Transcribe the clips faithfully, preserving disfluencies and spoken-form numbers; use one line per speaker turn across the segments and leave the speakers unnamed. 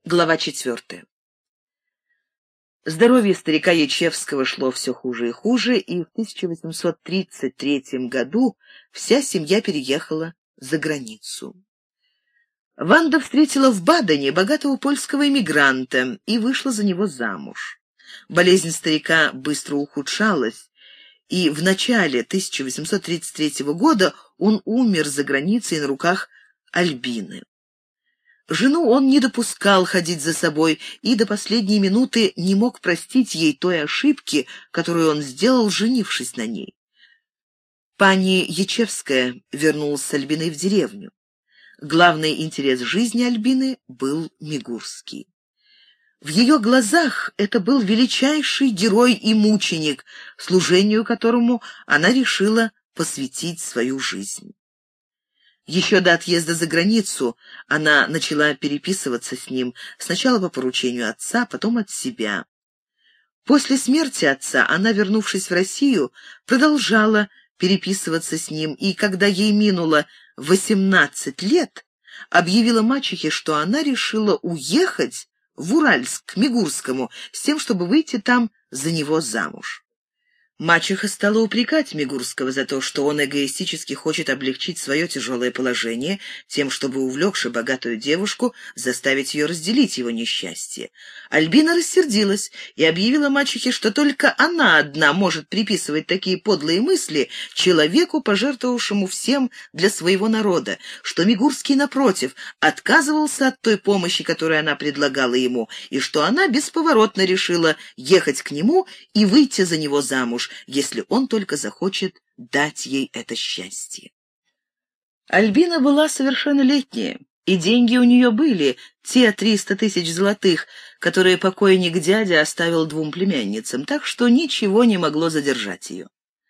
Глава четвертая. Здоровье старика Ячевского шло все хуже и хуже, и в тысяча восемьсот тридцать третьем году вся семья переехала за границу. Ванда встретила в Бадене богатого польского эмигранта и вышла за него замуж. Болезнь старика быстро ухудшалась, и в начале тысяча восемьсот тридцать третьего года он умер за границей на руках Альбины. Жену он не допускал ходить за собой и до последней минуты не мог простить ей той ошибки, которую он сделал, женившись на ней. Пани Ячевская вернулась с Альбиной в деревню. Главный интерес жизни Альбины был Мигурский. В ее глазах это был величайший герой и мученик, служению которому она решила посвятить свою жизнь. Еще до отъезда за границу она начала переписываться с ним, сначала по поручению отца, потом от себя. После смерти отца она, вернувшись в Россию, продолжала переписываться с ним, и когда ей минуло восемнадцать лет, объявила мачехе, что она решила уехать в Уральск к Мигурскому с тем, чтобы выйти там за него замуж. Мачеха стала упрекать Мигурского за то, что он эгоистически хочет облегчить свое тяжелое положение тем, чтобы, увлекши богатую девушку, заставить ее разделить его несчастье. Альбина рассердилась и объявила мачехе, что только она одна может приписывать такие подлые мысли человеку, пожертвовавшему всем для своего народа, что Мигурский, напротив, отказывался от той помощи, которую она предлагала ему, и что она бесповоротно решила ехать к нему и выйти за него замуж, если он только захочет дать ей это счастье. Альбина была совершеннолетняя, и деньги у нее были, те триста тысяч золотых, которые покойник дядя оставил двум племянницам, так что ничего не могло задержать ее.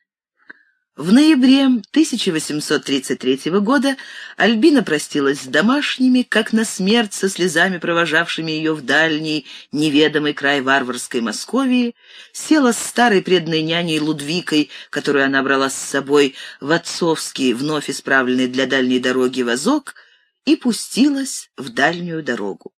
В ноябре тысяча восемьсот тридцать третьего года Альбина простилась с домашними, как на смерть со слезами провожавшими ее в дальний, неведомый край варварской Московии, села с старой преданной няней Лудвикой, которую она брала с собой в отцовский, вновь исправленный для дальней дороги возок, и пустилась в дальнюю дорогу.